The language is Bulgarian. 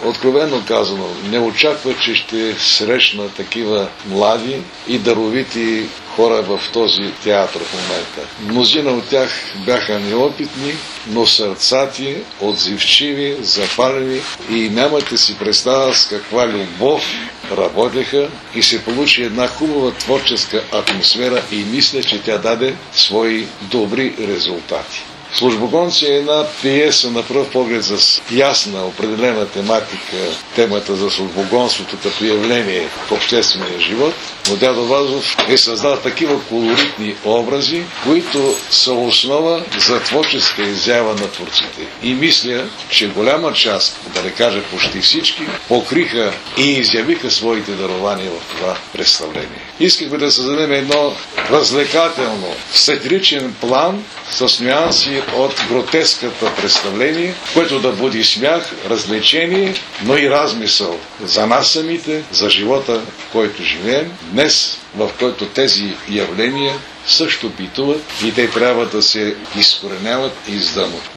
откровено казано, не очаква, че ще срещна такива млади и даровити хора в този театър в момента. Мнозина от тях бяха неопитни, но сърцати, отзивчиви, запалени и нямате си представа с каква любов работеха и се получи една хубава творческа атмосфера и мисля, че тя даде свои добри резултати. Службогонци е една пиеса на пръв поглед с ясна, определена тематика, темата за службогонството като явление в обществения живот, но дядо Вазов е създал такива колоритни образи, които са основа за творческа изява на творците. И мисля, че голяма част, да не кажа почти всички, покриха и изявиха своите дарования в това представление. Искахме да създадем едно развлекателно, сатиричен план с нюанси от гротеската представление, което да буди смях, развлечение, но и размисъл за нас самите, за живота, в който живеем, днес, в който тези явления също битуват и те трябва да се изкореняват и издънат.